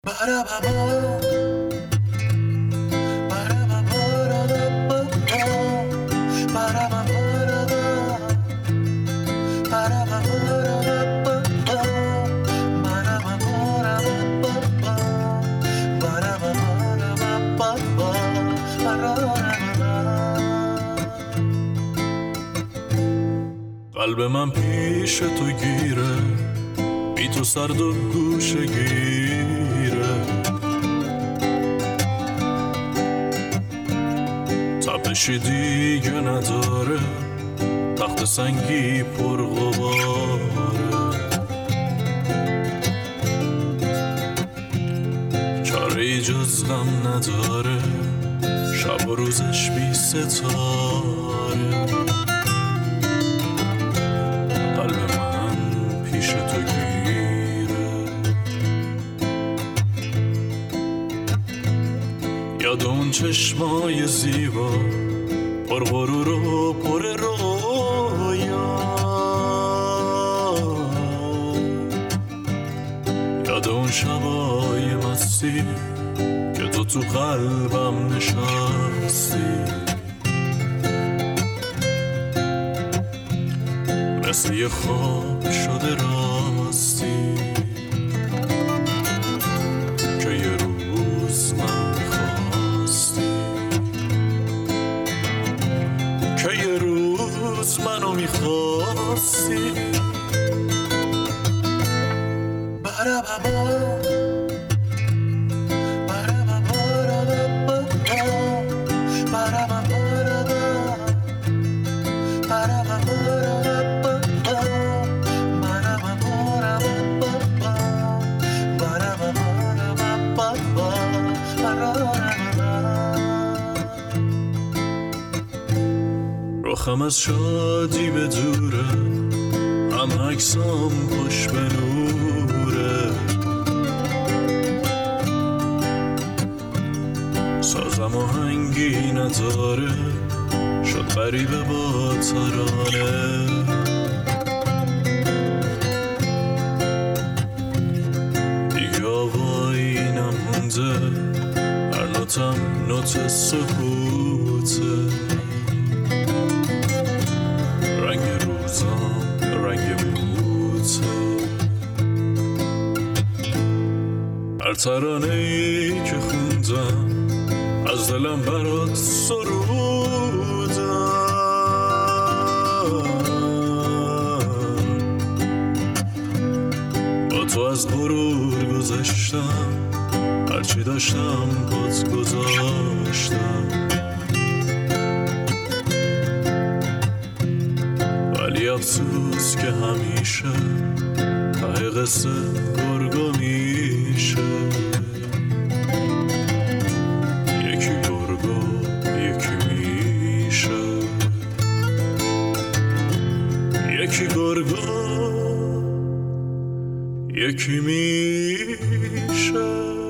قلب من پیش تو گیره، بی تو سرد و گوشه گیره، تپشی دیگه نداره، تخت سنگی پر غباره، چاره جز غم نداره، شب و روزش بی ستاره. قلب من پیش تو گیره، یاد اون چشمای زیبا پر غرور و پر رویا، یاد اون شبای مستی که تو قلبم نشستی، مثل یه خواب شده راستی، که یه روز من میخواستی، که یه روز منو میخواستی. رخم از شادی به دوره، هم عکسام خوش به نوره، سازم آهنگی نداره، شد غریبه با ترانه، دیگه آوایی نمونده، هر نوتم نوت سکوته، رنگ روزام رنگ بوته، هر ترانه‌ای که خوندم از دلم برات سرودم، با تو از غرور گذشتم، هرچی داشتم بات گذاشتم، ولی افسوس که همیشه ته قصه گرگا میشه، یکی گرگا یکی میشه، یکی گرگا یکی میشه.